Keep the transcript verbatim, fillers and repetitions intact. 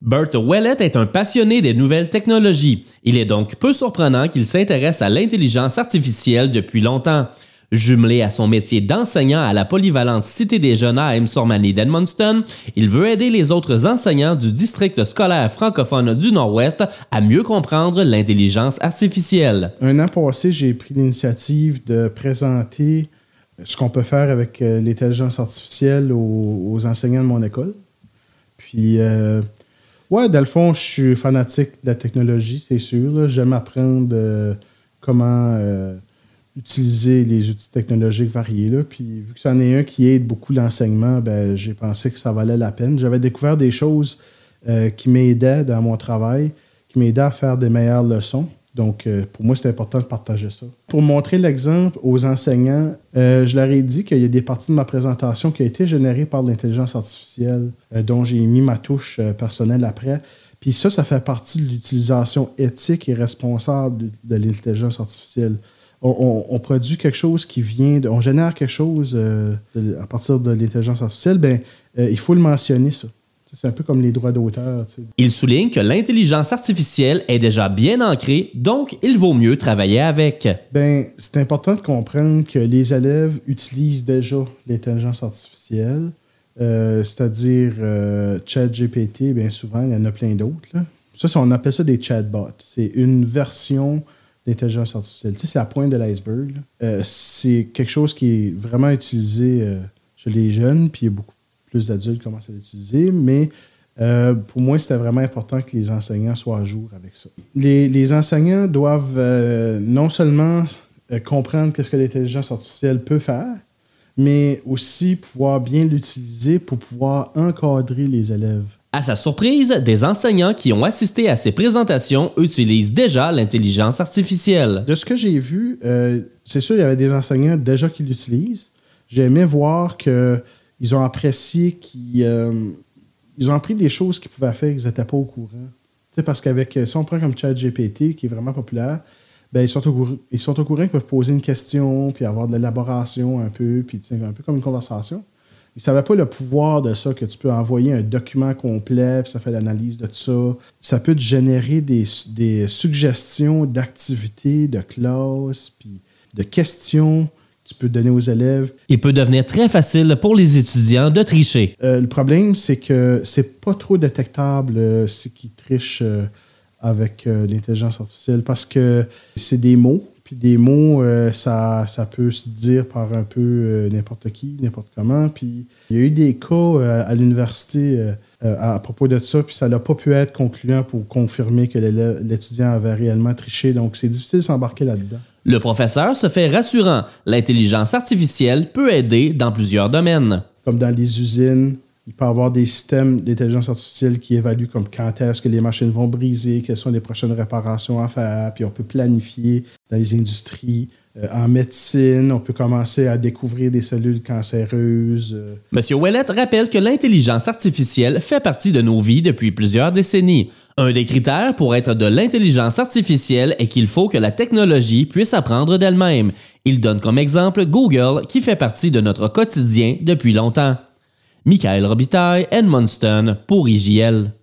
Burt Ouellet est un passionné des nouvelles technologies. Il est donc peu surprenant qu'il s'intéresse à l'intelligence artificielle depuis longtemps. Jumelé à son métier d'enseignant à la polyvalente Cité des Jeunes à Ames-Sormany d'Edmundston, il veut aider les autres enseignants du district scolaire francophone du Nord-Ouest à mieux comprendre l'intelligence artificielle. Un an passé, j'ai pris l'initiative de présenter ce qu'on peut faire avec l'intelligence artificielle aux, aux enseignants de mon école. Puis, euh, ouais, dans le fond, je suis fanatique de la technologie, c'est sûr. Là. J'aime apprendre euh, comment... Euh, utiliser les outils technologiques variés. Là. Puis, vu que c'en est un qui aide beaucoup l'enseignement, ben, j'ai pensé que ça valait la peine. J'avais découvert des choses euh, qui m'aidaient dans mon travail, qui m'aidaient à faire des meilleures leçons. Donc, euh, pour moi, c'est important de partager ça. Pour montrer l'exemple aux enseignants, euh, je leur ai dit qu'il y a des parties de ma présentation qui ont été générées par l'intelligence artificielle, euh, dont j'ai mis ma touche euh, personnelle après. Puis ça, ça fait partie de l'utilisation éthique et responsable de, de l'intelligence artificielle. On, on, on produit quelque chose qui vient, de, on génère quelque chose euh, de, à partir de l'intelligence artificielle, ben euh, il faut le mentionner, ça. C'est un peu comme les droits d'auteur. T'sais. Il souligne que l'intelligence artificielle est déjà bien ancrée, donc il vaut mieux travailler avec. Ben, c'est important de comprendre que les élèves utilisent déjà l'intelligence artificielle, euh, c'est-à-dire euh, ChatGPT, bien souvent, il y en a plein d'autres. Là. Ça, on appelle ça des chatbots. C'est une version l'intelligence artificielle. Tu sais, c'est la pointe de l'iceberg. Euh, c'est quelque chose qui est vraiment utilisé euh, chez les jeunes, puis il y a beaucoup plus d'adultes qui commencent à l'utiliser, mais euh, pour moi, c'était vraiment important que les enseignants soient à jour avec ça. Les, les enseignants doivent euh, non seulement euh, comprendre qu'est-ce que l'intelligence artificielle peut faire, mais aussi pouvoir bien l'utiliser pour pouvoir encadrer les élèves. À sa surprise, des enseignants qui ont assisté à ces présentations utilisent déjà l'intelligence artificielle. De ce que j'ai vu, euh, c'est sûr, il y avait des enseignants déjà qui l'utilisent. J'ai aimé voir qu'ils ont apprécié, qu'ils euh, ils ont appris des choses qu'ils pouvaient faire qu'ils n'étaient pas au courant. T'sais, parce qu'avec, si on prend comme ChatGPT, qui est vraiment populaire, ben, ils, sont au courant, ils sont au courant qu'ils peuvent poser une question, puis avoir de l'élaboration un peu, puis un peu comme une conversation. Ils ne savaient pas le pouvoir de ça, que tu peux envoyer un document complet, puis ça fait l'analyse de tout ça. Ça peut te générer des, des suggestions d'activités, de classes, puis de questions que tu peux donner aux élèves. Il peut devenir très facile pour les étudiants de tricher. Euh, le problème, c'est que c'est pas trop détectable euh, ce qui triche euh, avec euh, l'intelligence artificielle, parce que c'est des mots. Puis des mots, euh, ça, ça peut se dire par un peu euh, n'importe qui, n'importe comment. Puis il y a eu des cas euh, à l'université euh, à, à propos de ça, puis ça n'a pas pu être concluant pour confirmer que l'étudiant avait réellement triché. Donc, c'est difficile de s'embarquer là-dedans. Le professeur se fait rassurant. L'intelligence artificielle peut aider dans plusieurs domaines. Comme dans les usines, il peut y avoir des systèmes d'intelligence artificielle qui évaluent comme quand est-ce que les machines vont briser, quelles sont les prochaines réparations à faire, puis on peut planifier dans les industries. Euh, en médecine, on peut commencer à découvrir des cellules cancéreuses. Euh. Monsieur Ouellet rappelle que l'intelligence artificielle fait partie de nos vies depuis plusieurs décennies. Un des critères pour être de l'intelligence artificielle est qu'il faut que la technologie puisse apprendre d'elle-même. Il donne comme exemple Google, qui fait partie de notre quotidien depuis longtemps. Michael Robitaille, Edmundston, pour I J L.